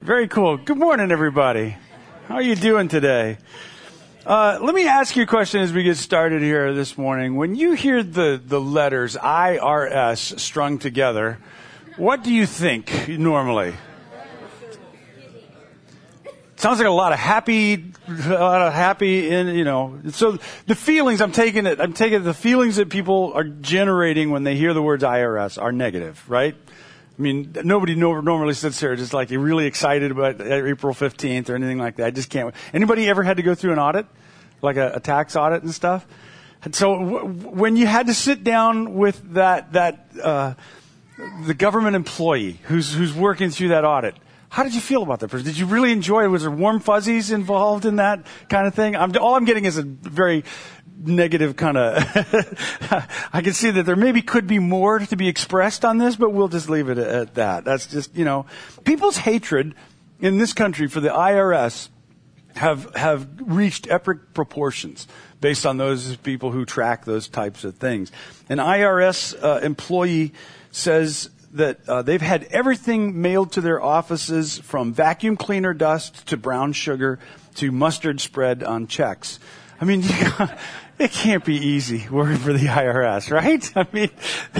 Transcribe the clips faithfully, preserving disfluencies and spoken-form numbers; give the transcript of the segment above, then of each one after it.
Very cool. Good morning, everybody. How are you doing today? Uh, let me ask you a question as we get started here this morning. When you hear the, the letters I R S strung together, what do you think normally? Sounds like a lot of happy, a lot of happy, in, you know. So the feelings, I'm taking it, I'm taking it, the feelings that people are generating when they hear the words I R S are negative, right? I mean, nobody normally sits there just like you're really excited about April fifteenth or anything like that. I just can't. Anybody ever had to go through an audit, like a, a tax audit and stuff? And so w- when you had to sit down with that, that, uh, the government employee who's, who's working through that audit, how did you feel about that person? Did you really enjoy it? Was there warm fuzzies involved in that kind of thing? I'm, all I'm getting is a very negative kind of, I can see that there maybe could be more to be expressed on this, but we'll just leave it at that. That's just, you know, people's hatred in this country for the I R S have, have reached epic proportions based on those people who track those types of things. An I R S uh, employee says that uh, they've had everything mailed to their offices, from vacuum cleaner dust to brown sugar to mustard spread on checks. I mean, it can't be easy working for the I R S, right? I mean,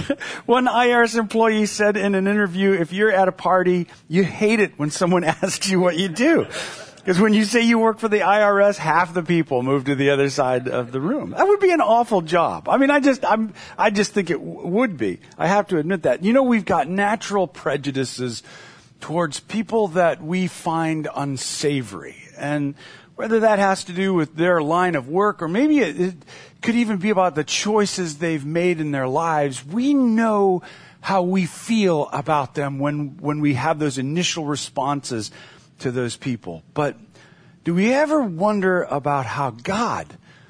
one I R S employee said in an interview, if you're at a party, you hate it when someone asks you what you do. Because when you say you work for the I R S, half the people move to the other side of the room. That would be an awful job. I mean, I just, I'm, I just think it w- would be. I have to admit that. You know, we've got natural prejudices towards people that we find unsavory. And whether that has to do with their line of work, or maybe it, it could even be about the choices they've made in their lives, we know how we feel about them when, when we have those initial responses to those people. But do we ever wonder about how God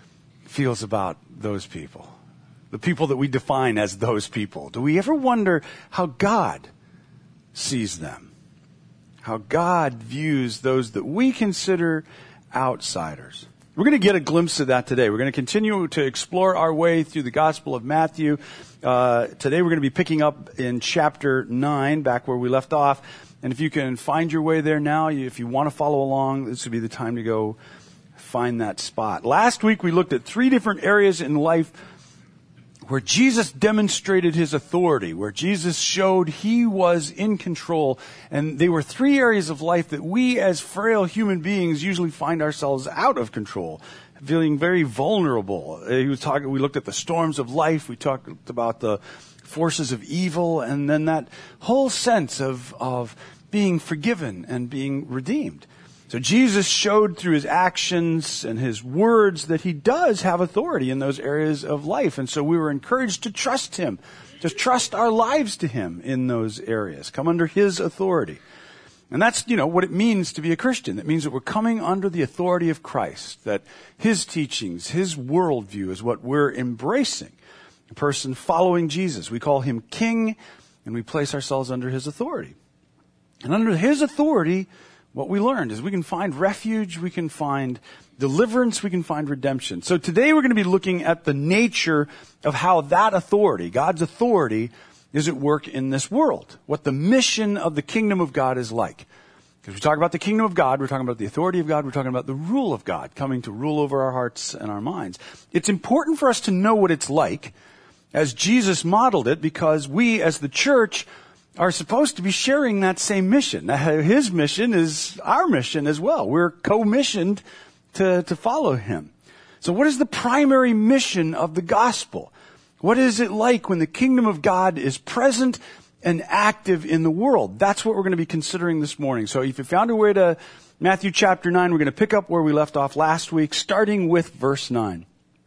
feels about those people? The people that we define as those people. Do we ever wonder how God sees them? How God views those that we consider outsiders? We're going to get a glimpse of that today. We're going to continue to explore our way through the Gospel of Matthew. Uh, today we're going to be picking up in chapter nine, back where we left off. And if you can find your way there now, if you want to follow along, this would be the time to go find that spot. Last week we looked at three different areas in life where Jesus demonstrated his authority, where Jesus showed he was in control. And they were three areas of life that we as frail human beings usually find ourselves out of control, feeling very vulnerable. He was talking, we looked at the storms of life. We talked about the forces of evil, and then that whole sense of, of being forgiven and being redeemed. So Jesus showed through his actions and his words that he does have authority in those areas of life. And so we were encouraged to trust him, to trust our lives to him in those areas, come under his authority. And that's, you know, what it means to be a Christian. It means that we're coming under the authority of Christ, that his teachings, his worldview is what we're embracing. A person following Jesus. We call him King, and we place ourselves under his authority. And under his authority, what we learned is we can find refuge, we can find deliverance, we can find redemption. So today we're going to be looking at the nature of how that authority, God's authority, is at work in this world. What the mission of the kingdom of God is like. Because we talk about the kingdom of God, we're talking about the authority of God, we're talking about the rule of God coming to rule over our hearts and our minds. It's important for us to know what it's like as Jesus modeled it, because we as the church are supposed to be sharing that same mission. His mission is our mission as well. We're co-missioned to, to follow him. So what is the primary mission of the gospel? What is it like when the kingdom of God is present and active in the world? That's what we're going to be considering this morning. So if you found your way to Matthew chapter nine, we're going to pick up where we left off last week, starting with verse nine.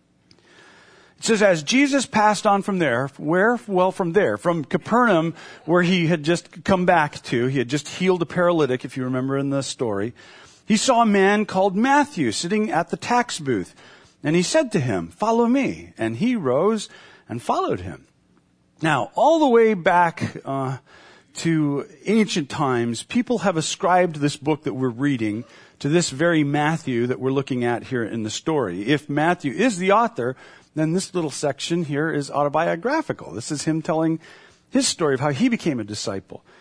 It says, as Jesus passed on from there, where? Well, from there, from Capernaum, where he had just come back to. He had just healed a paralytic, if you remember in the story. He saw a man called Matthew sitting at the tax booth. And he said to him, follow me. And he rose and followed him. Now, all the way back uh, to ancient times, people have ascribed this book that we're reading to this very Matthew that we're looking at here in the story. If Matthew is the author, then this little section here is autobiographical. This is him telling his story of how he became a disciple.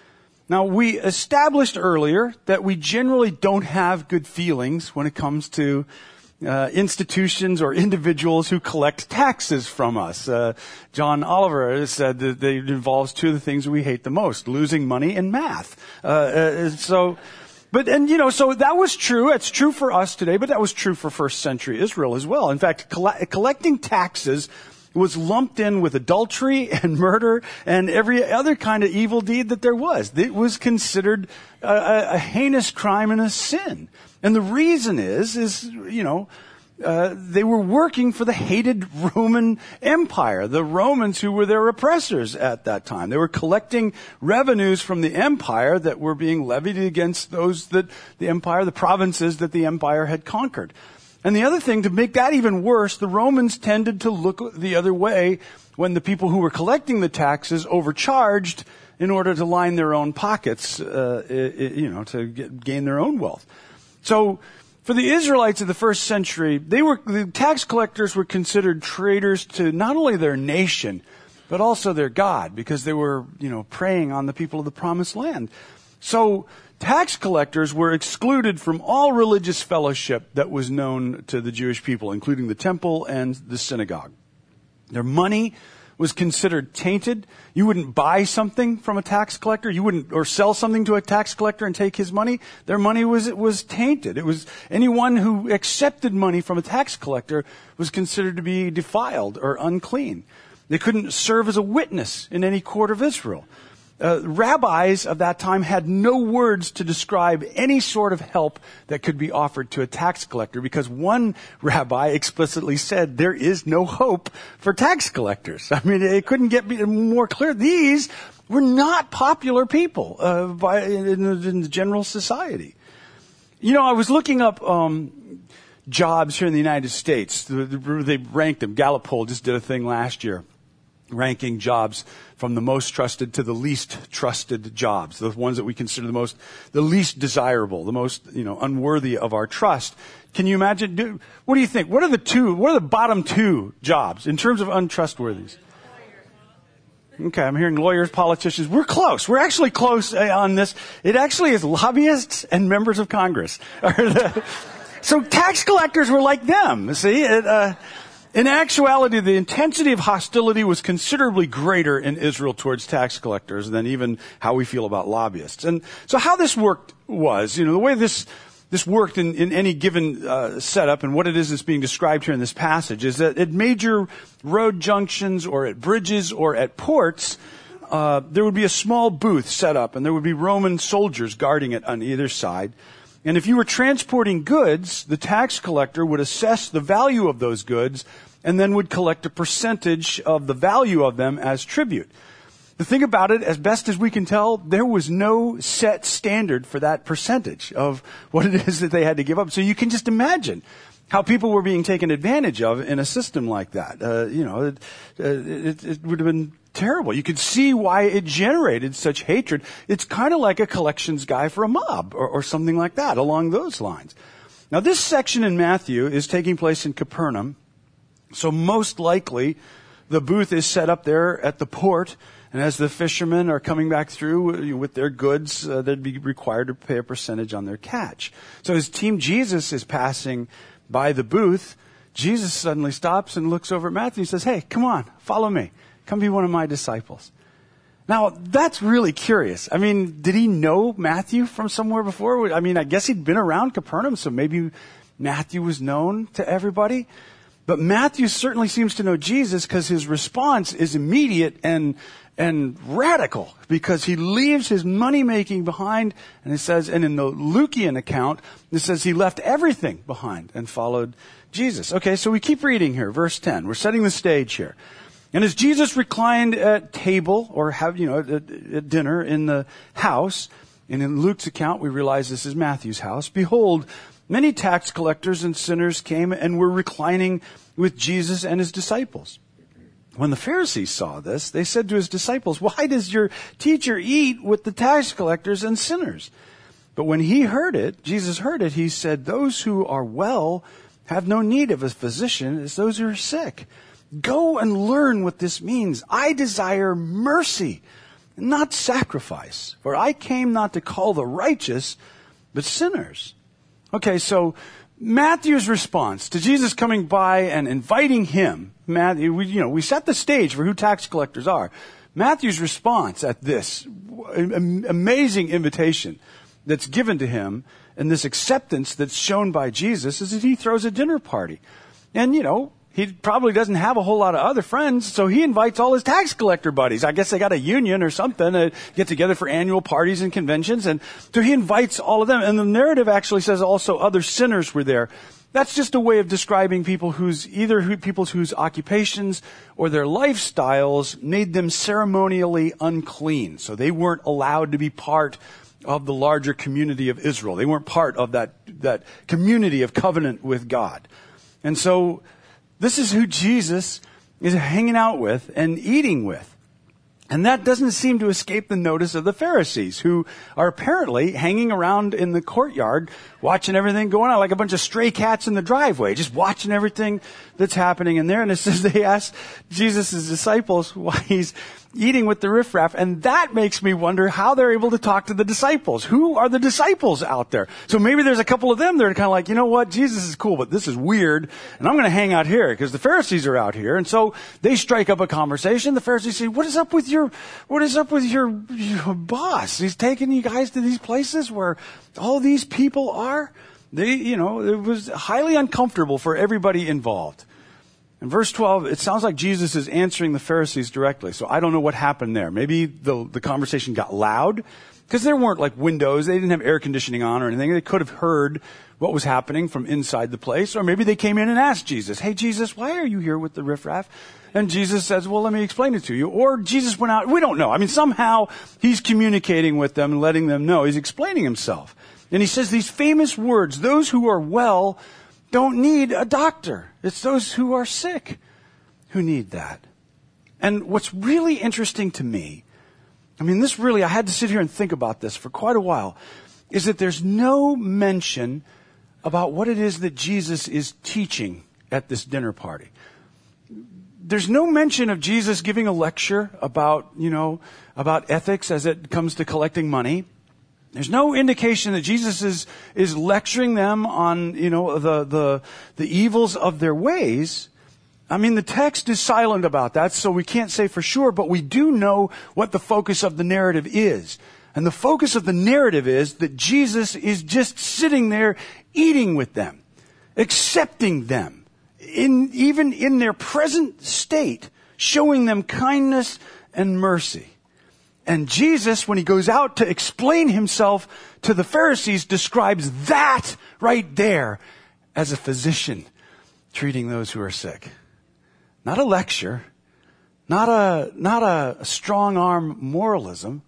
Now, we established earlier that we generally don't have good feelings when it comes to uh, institutions or individuals who collect taxes from us. Uh, John Oliver has said that it involves two of the things we hate the most, losing money and math. Uh, uh, so, but, and you know, so that was true. It's true for us today, but that was true for first century Israel as well. In fact, coll- collecting taxes was lumped in with adultery and murder and every other kind of evil deed that there was. It was considered a, a heinous crime and a sin. And the reason is, is, you know, uh, they were working for the hated Roman Empire, the Romans who were their oppressors at that time. They were collecting revenues from the empire that were being levied against those that the empire, the provinces that the empire had conquered. And the other thing, to make that even worse, the Romans tended to look the other way when the people who were collecting the taxes overcharged in order to line their own pockets, uh, you know, to get, gain their own wealth. So for the Israelites of the first century, they were, the tax collectors were considered traitors to not only their nation, but also their God, because they were, you know, preying on the people of the promised land. So tax collectors were excluded from all religious fellowship that was known to the Jewish people, including the temple and the synagogue. Their money was considered tainted. You wouldn't buy something from a tax collector. You wouldn't, or sell something to a tax collector and take his money. Their money was, it was tainted. It was, anyone who accepted money from a tax collector was considered to be defiled or unclean. They couldn't serve as a witness in any court of Israel. Uh, rabbis of that time had no words to describe any sort of help that could be offered to a tax collector, because one rabbi explicitly said there is no hope for tax collectors. I mean, it couldn't get more clear. These were not popular people uh, by, in, in the general society. You know, I was looking up um, jobs here in the United States. They ranked them. Gallup poll just did a thing last year, ranking jobs from the most trusted to the least trusted jobs, the ones that we consider the most, the least desirable, the most, you know, unworthy of our trust. Can you imagine? Do, what do you think? What are the two, what are the bottom two jobs in terms of untrustworthiness? Okay, I'm hearing lawyers, politicians. We're close. We're actually close on this. It actually is lobbyists and members of Congress. So tax collectors were like them, see? It, uh, In actuality, the intensity of hostility was considerably greater in Israel towards tax collectors than even how we feel about lobbyists. And so how this worked was, you know, the way this this worked in, in any given uh, setup, and what it is that's being described here in this passage, is that at major road junctions or at bridges or at ports, uh, there would be a small booth set up, and there would be Roman soldiers guarding it on either side. And if you were transporting goods, the tax collector would assess the value of those goods and then would collect a percentage of the value of them as tribute. The thing about it, as best as we can tell, there was no set standard for that percentage of what it is that they had to give up. So you can just imagine how people were being taken advantage of in a system like that. Uh, you know, it, it, it would have been terrible. You could see why it generated such hatred. It's kind of like a collections guy for a mob or, or something like that along those lines. Now, this section in Matthew is taking place in Capernaum. So most likely the booth is set up there at the port. And as the fishermen are coming back through with their goods, uh, they'd be required to pay a percentage on their catch. So as Team Jesus is passing by the booth, Jesus suddenly stops and looks over at Matthew and says, "Hey, come on, follow me. Come be one of my disciples." Now, that's really curious. I mean, did he know Matthew from somewhere before? I mean, I guess he'd been around Capernaum, so maybe Matthew was known to everybody. But Matthew certainly seems to know Jesus, because his response is immediate and and radical, because he leaves his money-making behind, and it says, and in the Lukean account, it says he left everything behind and followed Jesus. Okay, so we keep reading here, verse ten. We're setting the stage here. And as Jesus reclined at table, or have, you know, at, at dinner in the house, and in Luke's account we realize this is Matthew's house, behold, many tax collectors and sinners came and were reclining with Jesus and his disciples. When the Pharisees saw this, they said to his disciples, "Why does your teacher eat with the tax collectors and sinners?" But when he heard it, Jesus heard it, he said, "Those who are well have no need of a physician, as those who are sick. Go and learn what this means. I desire mercy not sacrifice. For I came not to call the righteous, but sinners. Okay, so Matthew's response to Jesus coming by and inviting him, Matthew, we, you know, we set the stage for who tax collectors are. Matthew's response at this amazing invitation that's given to him and this acceptance that's shown by Jesus is that he throws a dinner party. And, you know, he probably doesn't have a whole lot of other friends, so he invites all his tax collector buddies. I guess they got a union or something to get together for annual parties and conventions. And so he invites all of them. And the narrative actually says also other sinners were there. That's just a way of describing people whose, either who, people whose occupations or their lifestyles made them ceremonially unclean. So they weren't allowed to be part of the larger community of Israel. They weren't part of that, that community of covenant with God. And so this is who Jesus is hanging out with and eating with. And that doesn't seem to escape the notice of the Pharisees, who are apparently hanging around in the courtyard, watching everything going on, like a bunch of stray cats in the driveway, just watching everything that's happening in there. And it says they asked Jesus' disciples why he's eating with the riffraff. And that makes me wonder how they're able to talk to the disciples. Who are the disciples out there? So maybe there's a couple of them that are kind of like, you know what, Jesus is cool, but this is weird, and I'm going to hang out here because the Pharisees are out here. And so they strike up a conversation. The Pharisees say, what is up with your, what is up with your, your boss? He's taking you guys to these places where all these people are. They, you know, it was highly uncomfortable for everybody involved. In verse twelve, it sounds like Jesus is answering the Pharisees directly. So I don't know what happened there. Maybe the, the conversation got loud because there weren't like windows. They didn't have air conditioning on or anything. They could have heard what was happening from inside the place. Or maybe they came in and asked Jesus, hey, Jesus, why are you here with the riffraff? And Jesus says, well, let me explain it to you. Or Jesus went out. We don't know. I mean, somehow he's communicating with them and letting them know. He's explaining himself. And he says these famous words, those who are well don't need a doctor. It's those who are sick who need that. And what's really interesting to me, I mean, this really, I had to sit here and think about this for quite a while, is that there's no mention about what it is that Jesus is teaching at this dinner party. There's no mention of Jesus giving a lecture about, you know, about ethics as it comes to collecting money. There's no indication that Jesus is, is lecturing them on, you know, the, the, the evils of their ways. I mean, the text is silent about that, so we can't say for sure, but we do know what the focus of the narrative is. And the focus of the narrative is that Jesus is just sitting there eating with them, accepting them, in, even in their present state, showing them kindness and mercy. And Jesus, when he goes out to explain himself to the Pharisees, describes that right there as a physician treating those who are sick. Not a lecture, not a, not a strong arm moralism,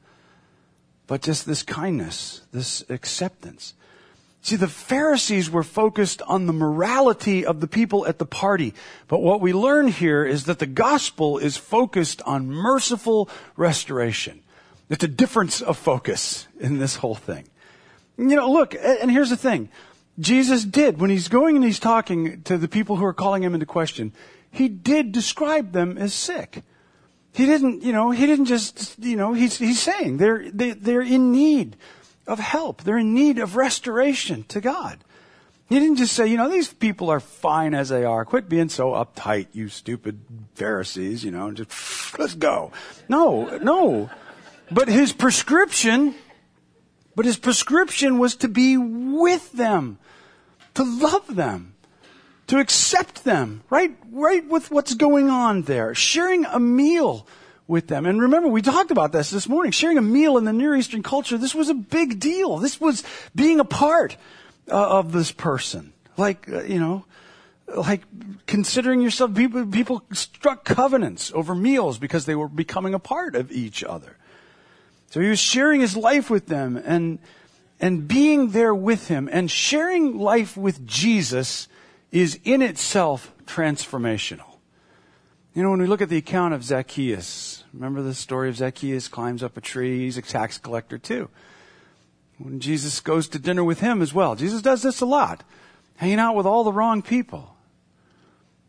but just this kindness, this acceptance. See, the Pharisees were focused on the morality of the people at the party. But what we learn here is that the gospel is focused on merciful restoration. It's a difference of focus in this whole thing. You know, look, and here's the thing. Jesus did, when he's going and he's talking to the people who are calling him into question, he did describe them as sick. He didn't, you know, he didn't just, you know, he's, he's saying they're, they, they're in need of help. They're in need of restoration to God. He didn't just say, you know, these people are fine as they are. Quit being so uptight, you stupid Pharisees, you know, and just, let's go. No, no. But his prescription, but his prescription was to be with them, to love them, to accept them, right, right with what's going on there, sharing a meal with them. And remember, we talked about this this morning, sharing a meal in the Near Eastern culture. This was a big deal. This was being a part uh, of this person. Like, uh, you know, like considering yourself, people, people struck covenants over meals because they were becoming a part of each other. So he was sharing his life with them and, and being there with him, and sharing life with Jesus is in itself transformational. You know, when we look at the account of Zacchaeus, remember the story of Zacchaeus climbs up a tree. He's a tax collector too. When Jesus goes to dinner with him as well, Jesus does this a lot, hanging out with all the wrong people.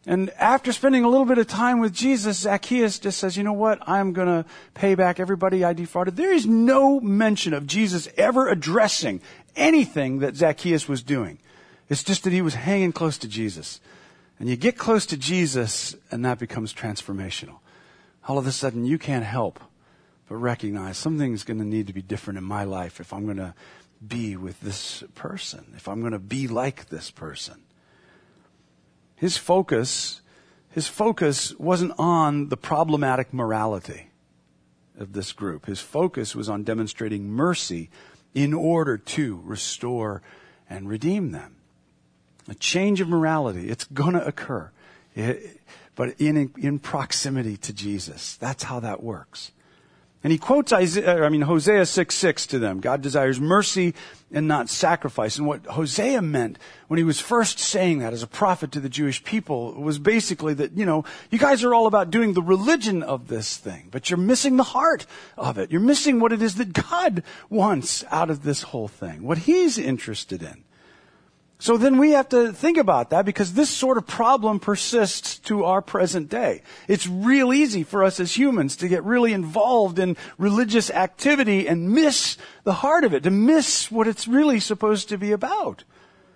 And after spending a little bit of time with Jesus, Zacchaeus just says, you know what? I'm going to pay back everybody I defrauded. There is no mention of Jesus ever addressing anything that Zacchaeus was doing. It's just that he was hanging close to Jesus. And you get close to Jesus, and that becomes transformational. All of a sudden, you can't help but recognize something's going to need to be different in my life if I'm going to be with this person, if I'm going to be like this person. His focus, his focus wasn't on the problematic morality of this group. His focus was on demonstrating mercy in order to restore and redeem them. A change of morality, it's going to occur, it, but in, in proximity to Jesus. That's how that works. And he quotes Isaiah, I mean, Hosea six six to them. God desires mercy and not sacrifice. And what Hosea meant when he was first saying that as a prophet to the Jewish people was basically that, you know, you guys are all about doing the religion of this thing, but you're missing the heart of it. You're missing what it is that God wants out of this whole thing, what he's interested in. So then we have to think about that, because this sort of problem persists to our present day. It's real easy for us as humans to get really involved in religious activity and miss the heart of it, to miss what it's really supposed to be about.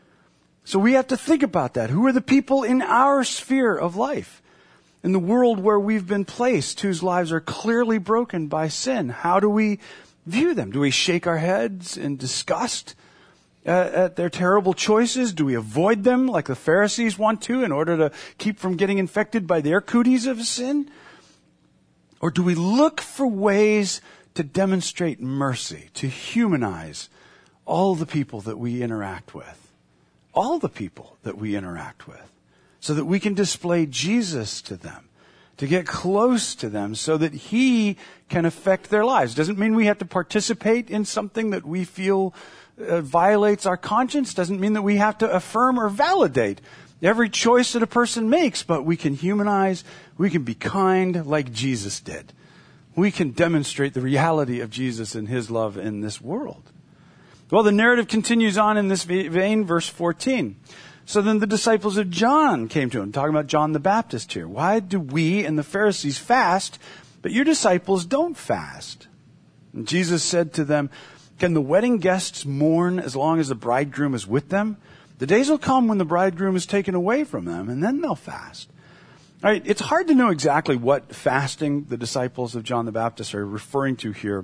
So we have to think about that. Who are the people in our sphere of life, in the world where we've been placed, whose lives are clearly broken by sin? How do we view them? Do we shake our heads in disgust at their terrible choices? Do we avoid them like the Pharisees want to in order to keep from getting infected by their cooties of sin? Or do we look for ways to demonstrate mercy, to humanize all the people that we interact with? All the people that we interact with, so that we can display Jesus to them, to get close to them so that he can affect their lives. Doesn't mean we have to participate in something that we feel Uh, violates our conscience. Doesn't mean that we have to affirm or validate every choice that a person makes, but we can humanize, we can be kind like Jesus did. We can demonstrate the reality of Jesus and his love in this world. Well, the narrative continues on in this vein, verse fourteen. So then the disciples of John came to him, talking about John the Baptist here. Why do we and the Pharisees fast, but your disciples don't fast? And Jesus said to them, can the wedding guests mourn as long as the bridegroom is with them? The days will come when the bridegroom is taken away from them, and then they'll fast. All right, it's hard to know exactly what fasting the disciples of John the Baptist are referring to here.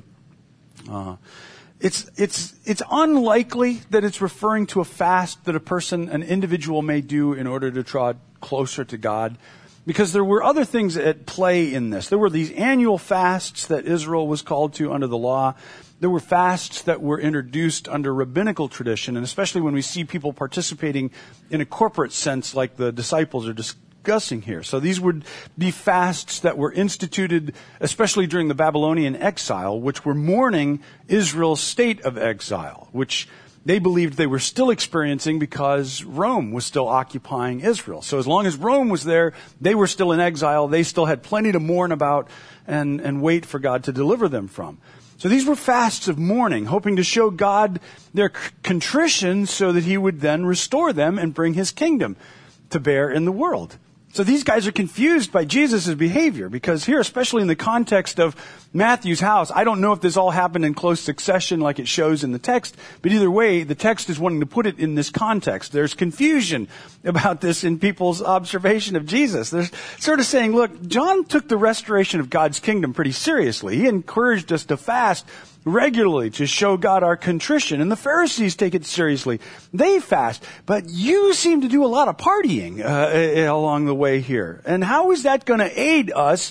Uh, it's it's it's unlikely that it's referring to a fast that a person, an individual, may do in order to draw closer to God, because there were other things at play in this. There were these annual fasts that Israel was called to under the law. There were fasts that were introduced under rabbinical tradition, and especially when we see people participating in a corporate sense like the disciples are discussing here. So these would be fasts that were instituted especially during the Babylonian exile, which were mourning Israel's state of exile, which they believed they were still experiencing because Rome was still occupying Israel. So as long as Rome was there, they were still in exile. They still had plenty to mourn about and, and wait for God to deliver them from. So these were fasts of mourning, hoping to show God their contrition so that he would then restore them and bring his kingdom to bear in the world. So these guys are confused by Jesus' behavior, because here, especially in the context of Matthew's house, I don't know if this all happened in close succession like it shows in the text, but either way, the text is wanting to put it in this context. There's confusion about this in people's observation of Jesus. They're sort of saying, look, John took the restoration of God's kingdom pretty seriously. He encouraged us to fast regularly to show God our contrition. And the Pharisees take it seriously. They fast. But you seem to do a lot of partying uh, along the way here. And how is that going to aid us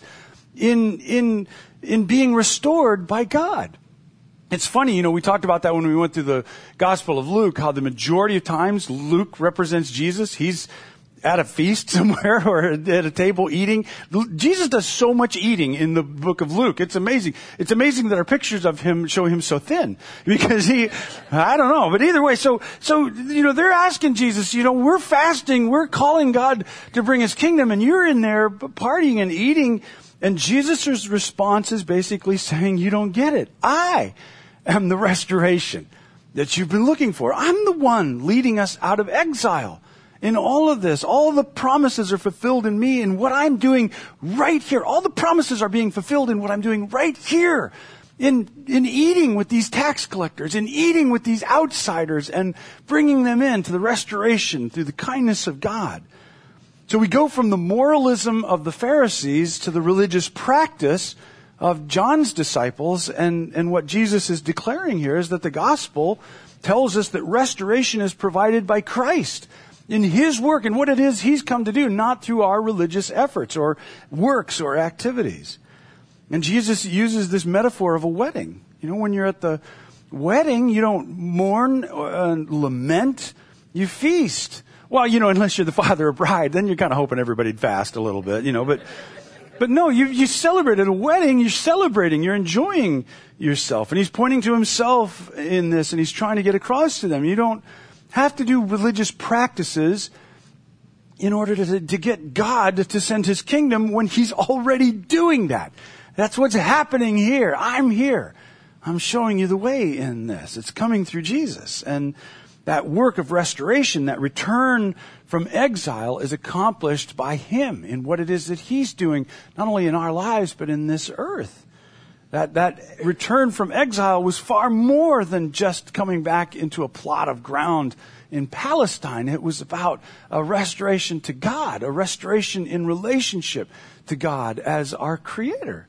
in in in being restored by God? It's funny, you know, we talked about that when we went through the Gospel of Luke, how the majority of times Luke represents Jesus. He's at a feast somewhere or at a table eating. Jesus does so much eating in the book of Luke. It's amazing. It's amazing that our pictures of him show him so thin, because he, I don't know, but either way, so, so, you know, they're asking Jesus, you know, we're fasting, we're calling God to bring his kingdom, and you're in there partying and eating. And Jesus' response is basically saying, you don't get it. I am the restoration that you've been looking for. I'm the one leading us out of exile In all of this, all the promises are fulfilled in me and what I'm doing right here. All the promises are being fulfilled in what I'm doing right here. In, in eating with these tax collectors, in eating with these outsiders and bringing them in to the restoration through the kindness of God. So we go from the moralism of the Pharisees to the religious practice of John's disciples, and, and what Jesus is declaring here is that the gospel tells us that restoration is provided by Christ in His work and what it is He's come to do, not through our religious efforts or works or activities. And Jesus uses this metaphor of a wedding. You know, when you're at the wedding, you don't mourn or lament, you feast. Well, you know, unless you're the father of bride, then you're kind of hoping everybody'd fast a little bit, you know, but But no, you, you celebrate at a wedding, you're celebrating, you're enjoying yourself. And He's pointing to Himself in this, and He's trying to get across to them. You don't have to do religious practices in order to, to get God to send His kingdom when He's already doing that. That's what's happening here. I'm here. I'm showing you the way in this. It's coming through Jesus. And that work of restoration, that return from exile, is accomplished by Him in what it is that He's doing, not only in our lives, but in this earth. That, that return from exile was far more than just coming back into a plot of ground in Palestine. It was about a restoration to God, a restoration in relationship to God as our Creator.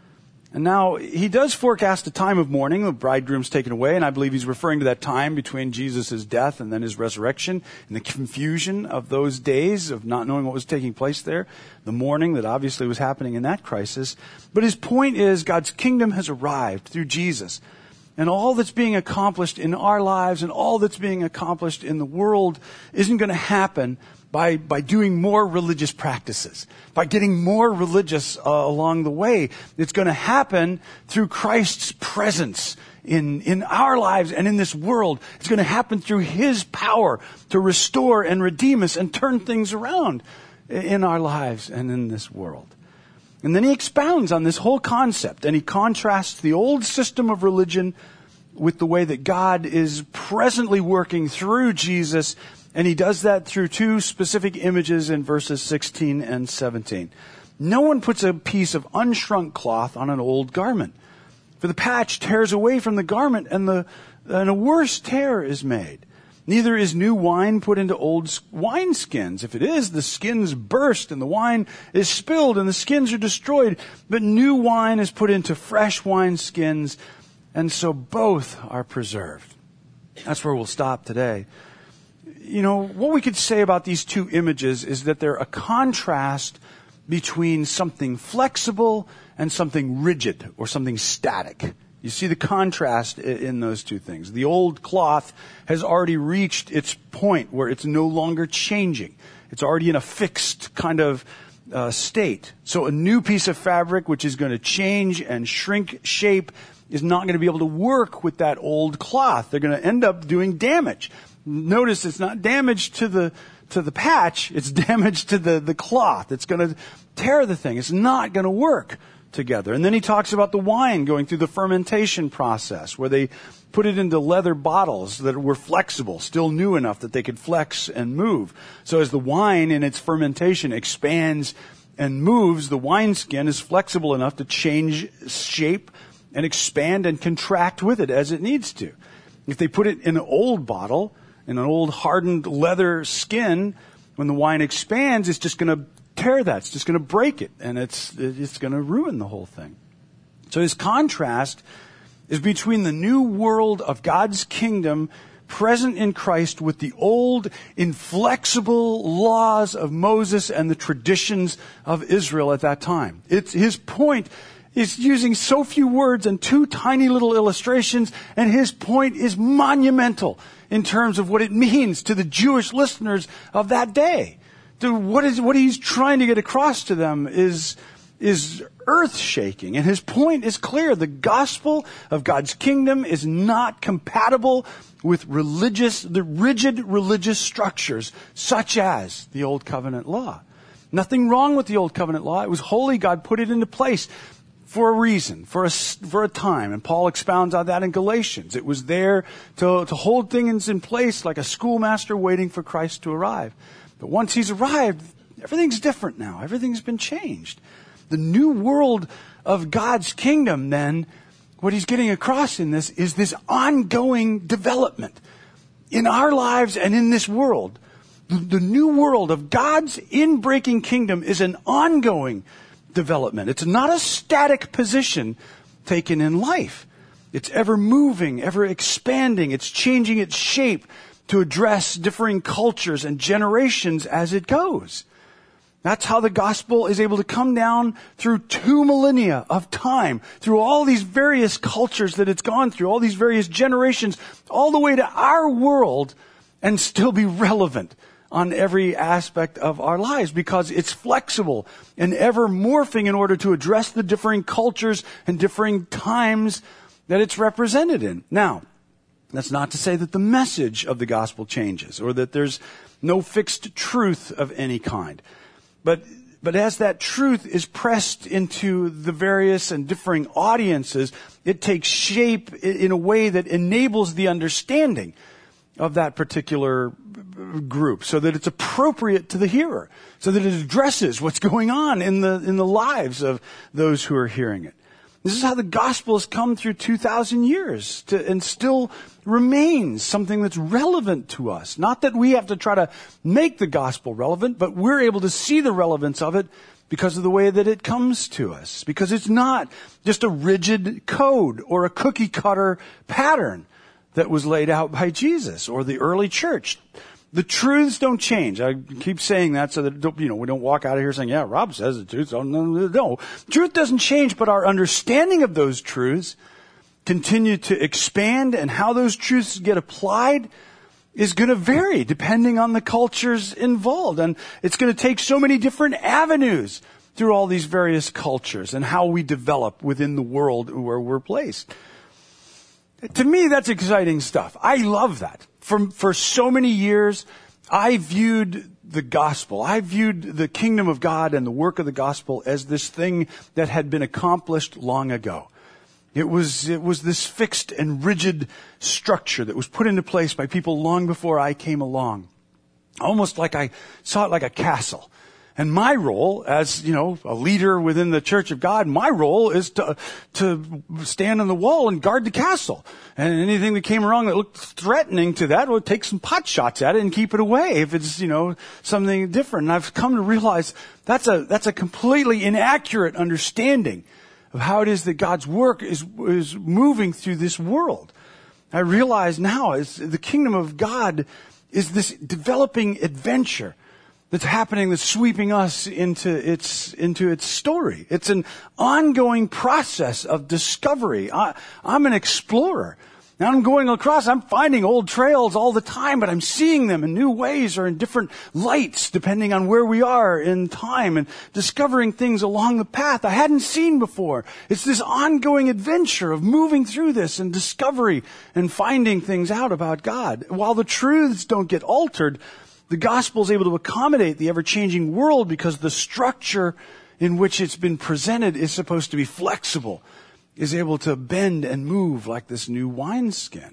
And now, He does forecast a time of mourning. The bridegroom's taken away, and I believe He's referring to that time between Jesus' death and then His resurrection, and the confusion of those days of not knowing what was taking place there, the mourning that obviously was happening in that crisis. But His point is God's kingdom has arrived through Jesus. And all that's being accomplished in our lives and all that's being accomplished in the world isn't going to happen by by doing more religious practices, by getting more religious uh, along the way. It's going to happen through Christ's presence in, in our lives and in this world. It's going to happen through His power to restore and redeem us and turn things around in our lives and in this world. And then He expounds on this whole concept, and He contrasts the old system of religion with the way that God is presently working through Jesus. And He does that through two specific images in verses sixteen and seventeen. No one puts a piece of unshrunk cloth on an old garment, for the patch tears away from the garment, and the and a worse tear is made. Neither is new wine put into old wineskins. If it is, the skins burst, and the wine is spilled, and the skins are destroyed. But new wine is put into fresh wineskins, and so both are preserved. That's where we'll stop today. You know, what we could say about these two images is that they're a contrast between something flexible and something rigid or something static. You see the contrast in those two things. The old cloth has already reached its point where it's no longer changing. It's already in a fixed kind of uh, state. So a new piece of fabric, which is going to change and shrink shape, is not going to be able to work with that old cloth. They're going to end up doing damage. Notice it's not damage to the to the patch, it's damage to the, the cloth. It's going to tear the thing. It's not going to work together. And then he talks about the wine going through the fermentation process, where they put it into leather bottles that were flexible, still new enough that they could flex and move. So as the wine in its fermentation expands and moves, the wineskin is flexible enough to change shape and expand and contract with it as it needs to. If they put it in an old bottle, in an old hardened leather skin, when the wine expands, it's just going to tear that. It's just going to break it, and it's it's going to ruin the whole thing. So his contrast is between the new world of God's kingdom present in Christ with the old, inflexible laws of Moses and the traditions of Israel at that time. It's his point is using so few words and two tiny little illustrations, and his point is monumental in terms of what it means to the Jewish listeners of that day. To what is what he's trying to get across to them is is earth-shaking, and his point is clear. The gospel of God's kingdom is not compatible with religious, the rigid religious structures such as the Old Covenant law. Nothing wrong with the Old Covenant law. It was holy. God put it into place for a reason, for a, for a time. And Paul expounds on that in Galatians. It was there to, to hold things in place like a schoolmaster waiting for Christ to arrive. But once he's arrived, everything's different now. Everything's been changed. The new world of God's kingdom, then, what he's getting across in this is this ongoing development in our lives and in this world. The, the new world of God's inbreaking kingdom is an ongoing development. It's not a static position taken in life. It's ever moving, ever expanding. It's changing its shape to address differing cultures and generations as it goes. That's how the gospel is able to come down through two millennia of time, through all these various cultures that it's gone through, all these various generations, all the way to our world, and still be relevant on every aspect of our lives, because it's flexible and ever morphing in order to address the differing cultures and differing times that it's represented in. Now, that's not to say that the message of the gospel changes or that there's no fixed truth of any kind. But but as that truth is pressed into the various and differing audiences, it takes shape in a way that enables the understanding of that particular group, so that it's appropriate to the hearer, so that it addresses what's going on in the in the lives of those who are hearing it. This is how the gospel has come through two thousand years to, and still remains something that's relevant to us. Not that we have to try to make the gospel relevant, but we're able to see the relevance of it because of the way that it comes to us. Because it's not just a rigid code or a cookie cutter pattern that was laid out by Jesus or the early church. The truths don't change. I keep saying that so that, you know, we don't walk out of here saying, yeah, Rob says the truth. Oh, no, no, no. Truth doesn't change, but our understanding of those truths continue to expand, and how those truths get applied is going to vary depending on the cultures involved. And it's going to take so many different avenues through all these various cultures and how we develop within the world where we're placed. To me, that's exciting stuff. I love that. For, for so many years, I viewed the gospel, I viewed the kingdom of God and the work of the gospel as this thing that had been accomplished long ago. It was, it was this fixed and rigid structure that was put into place by people long before I came along. Almost like I saw it like a castle. And my role as, you know, a leader within the Church of God, my role is to, to stand on the wall and guard the castle. And anything that came wrong that looked threatening to that, we'll take some pot shots at it and keep it away if it's, you know, something different. And I've come to realize that's a, that's a completely inaccurate understanding of how it is that God's work is, is moving through this world. I realize now is the kingdom of God is this developing adventure that's happening, that's sweeping us into its, into its story. It's an ongoing process of discovery. I, I'm an explorer. Now I'm going across, I'm finding old trails all the time, but I'm seeing them in new ways or in different lights depending on where we are in time, and discovering things along the path I hadn't seen before. It's this ongoing adventure of moving through this and discovery and finding things out about God. While the truths don't get altered, the gospel is able to accommodate the ever-changing world because the structure in which it's been presented is supposed to be flexible, is able to bend and move like this new wineskin.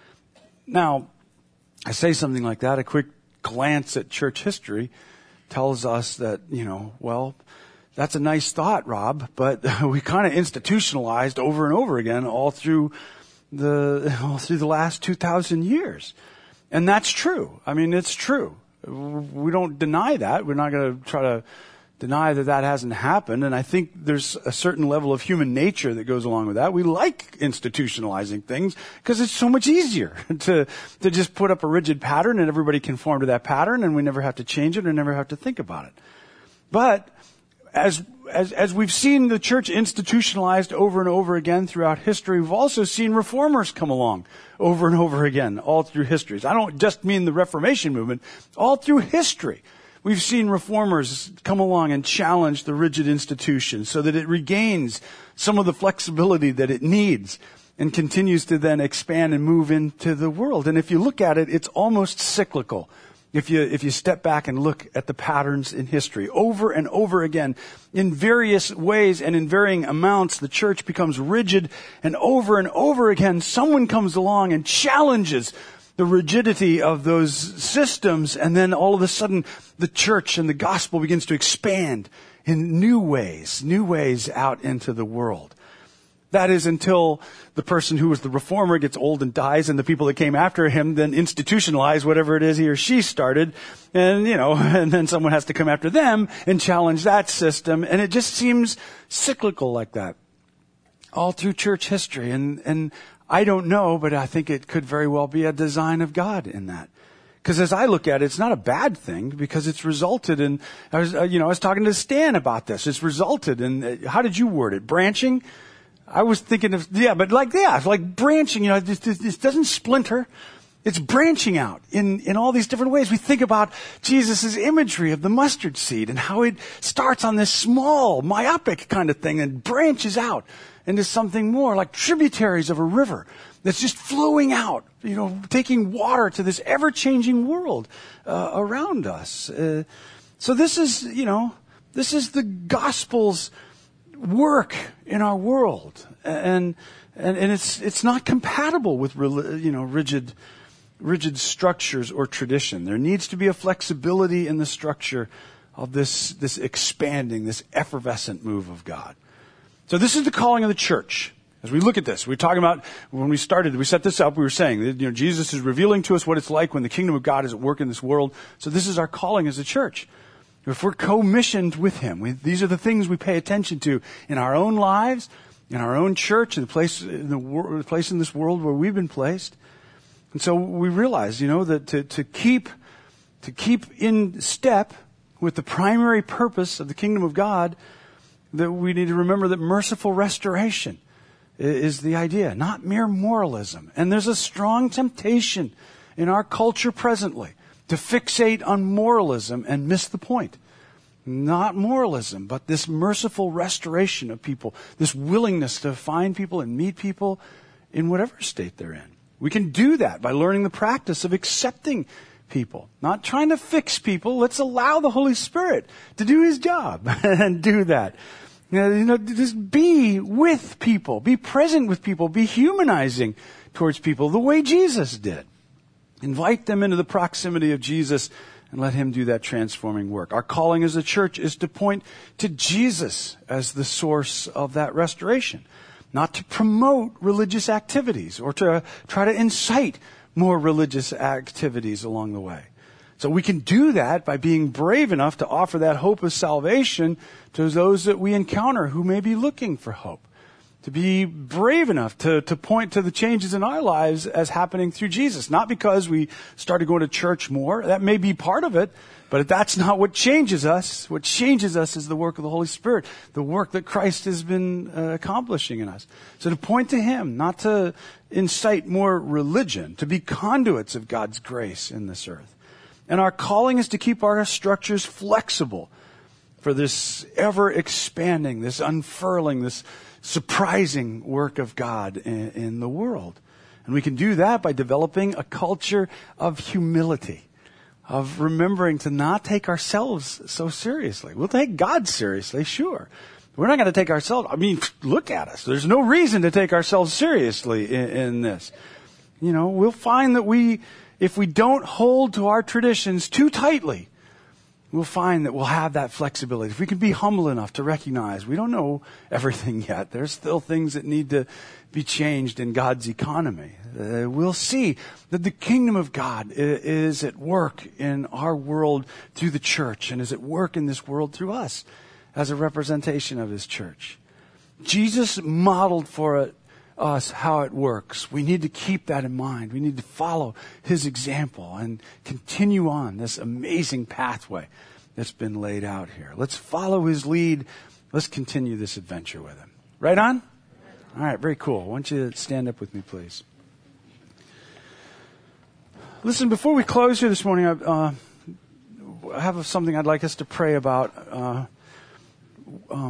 Now, I say something like that, a quick glance at church history tells us that, you know, well, that's a nice thought, Rob, but we kind of institutionalized over and over again all through the all through the last two thousand years. And that's true. I mean, it's true. We don't deny that. We're not going to try to deny that that hasn't happened. And I think there's a certain level of human nature that goes along with that. We like institutionalizing things because it's so much easier to to just put up a rigid pattern and everybody conform to that pattern, and we never have to change it or never have to think about it. But as as as we've seen the church institutionalized over and over again throughout history, we've also seen reformers come along over and over again all through history. I don't just mean the Reformation movement, all through history. We've seen reformers come along and challenge the rigid institution so that it regains some of the flexibility that it needs and continues to then expand and move into the world. And if you look at it, it's almost cyclical If you, if you step back and look at the patterns in history, over and over again, in various ways and in varying amounts, the church becomes rigid, and over and over again, someone comes along and challenges the rigidity of those systems, and then all of a sudden, the church and the gospel begins to expand in new ways, new ways out into the world. That is until the person who was the reformer gets old and dies, and the people that came after him then institutionalize whatever it is he or she started. And, you know, and then someone has to come after them and challenge that system. And it just seems cyclical like that all through church history. And, and I don't know, but I think it could very well be a design of God in that. Because as I look at it, it's not a bad thing, because it's resulted in, I was, uh, you know, I was talking to Stan about this. It's resulted in, uh, how did you word it? Branching? I was thinking of, yeah, but like, yeah, like branching, you know, this, this doesn't splinter. It's branching out in, in all these different ways. We think about Jesus' imagery of the mustard seed and how it starts on this small, myopic kind of thing and branches out into something more like tributaries of a river that's just flowing out, you know, taking water to this ever-changing world uh, around us. Uh, so this is, you know, this is the gospel's work in our world, and and, and it's it's not compatible with you know rigid rigid structures or tradition. There needs to be a flexibility in the structure of this this expanding, this effervescent move of God. So this is the calling of the church. As we look at this, we're talking about, when we started, we set this up, we were saying that, you know, Jesus is revealing to us what it's like when the kingdom of God is at work in this world. So this is our calling as a church. If we're co-missioned with Him, we, these are the things we pay attention to in our own lives, in our own church, in the place in the, wor- the place in this world where we've been placed. And so we realize, you know, that to, to keep to keep in step with the primary purpose of the kingdom of God, that we need to remember that merciful restoration is the idea, not mere moralism. And there's a strong temptation in our culture presently to fixate on moralism and miss the point. Not moralism, but this merciful restoration of people, this willingness to find people and meet people in whatever state they're in. We can do that by learning the practice of accepting people, not trying to fix people. Let's allow the Holy Spirit to do His job and do that. You know, just be with people, be present with people, be humanizing towards people the way Jesus did. Invite them into the proximity of Jesus and let Him do that transforming work. Our calling as a church is to point to Jesus as the source of that restoration, not to promote religious activities or to try to incite more religious activities along the way. So we can do that by being brave enough to offer that hope of salvation to those that we encounter who may be looking for hope. To be brave enough to, to point to the changes in our lives as happening through Jesus. Not because we started going to church more. That may be part of it, but that's not what changes us. What changes us is the work of the Holy Spirit, the work that Christ has been uh, accomplishing in us. So to point to Him, not to incite more religion, to be conduits of God's grace in this earth. And our calling is to keep our structures flexible for this ever-expanding, this unfurling, this surprising work of God in, in the world. And we can do that by developing a culture of humility, of remembering to not take ourselves so seriously. We'll take God seriously, sure. We're not going to take ourselves, I mean, look at us. There's no reason to take ourselves seriously in, in this. You know, we'll find that we, if we don't hold to our traditions too tightly, we'll find that we'll have that flexibility. If we can be humble enough to recognize we don't know everything yet, there's still things that need to be changed in God's economy. Uh, we'll see that the kingdom of God is at work in our world through the church and is at work in this world through us as a representation of His church. Jesus modeled for it us how it works. We need to keep that in mind. We need to follow His example and continue on this amazing pathway that's been laid out here. Let's follow His lead. Let's continue this adventure with Him. Right on? All right, very cool. Why don't you stand up with me, please? Listen, before we close here this morning, I, uh, I have something I'd like us to pray about. Uh, um,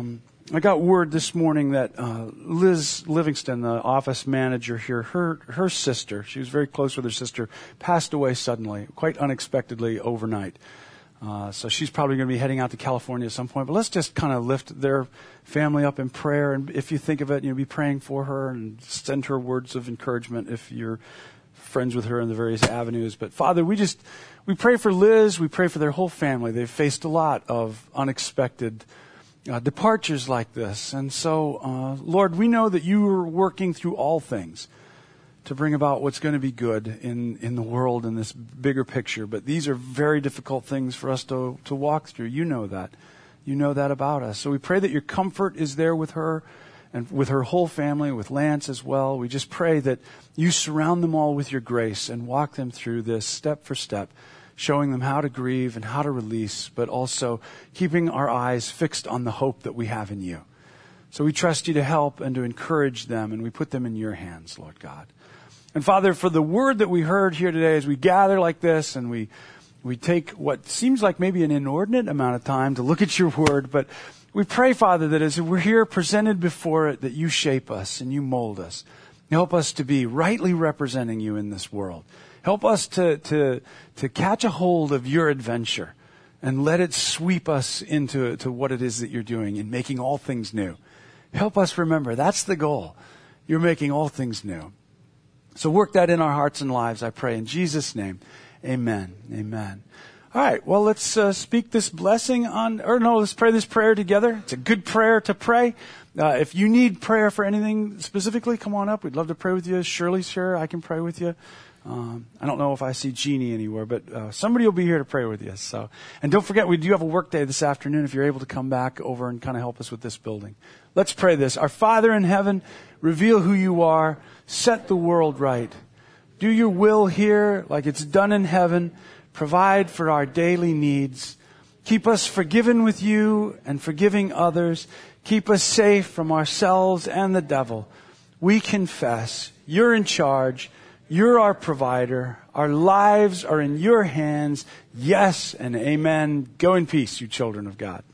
I got word this morning that uh, Liz Livingston, the office manager here, her her sister, she was very close with her sister, passed away suddenly, quite unexpectedly overnight. Uh, so she's probably going to be heading out to California at some point. But let's just kind of lift their family up in prayer. And if you think of it, you know, be praying for her and send her words of encouragement if you're friends with her in the various avenues. But Father, we just, we pray for Liz. We pray for their whole family. They've faced a lot of unexpected Uh, departures like this. And so, uh, Lord, we know that you are working through all things to bring about what's going to be good in, in the world in this bigger picture. But these are very difficult things for us to, to walk through. You know that. You know that about us. So we pray that your comfort is there with her and with her whole family, with Lance as well. We just pray that you surround them all with your grace and walk them through this step for step, showing them how to grieve and how to release, but also keeping our eyes fixed on the hope that we have in you. So we trust you to help and to encourage them, and we put them in your hands, Lord God. And Father, for the word that we heard here today, as we gather like this and we we take what seems like maybe an inordinate amount of time to look at your word, but we pray, Father, that as we're here presented before it, that you shape us and you mold us. Help us to be rightly representing you in this world. Help us to, to, to catch a hold of your adventure and let it sweep us into to what it is that you're doing in making all things new. Help us remember that's the goal. You're making all things new. So work that in our hearts and lives, I pray in Jesus' name. Amen. Amen. All right. Well, let's uh, speak this blessing on, or no, let's pray this prayer together. It's a good prayer to pray. Uh, if you need prayer for anything specifically, come on up. We'd love to pray with you. Shirley's here. I can pray with you. Um, I don't know if I see Jeannie anywhere, but uh, somebody will be here to pray with you. So, and don't forget, we do have a work day this afternoon if you're able to come back over and kind of help us with this building. Let's pray this. Our Father in heaven, reveal who you are. Set the world right. Do your will here like it's done in heaven. Provide for our daily needs. Keep us forgiven with you and forgiving others. Keep us safe from ourselves and the devil. We confess you're in charge. You're our provider. Our lives are in your hands. Yes and amen. Go in peace, you children of God.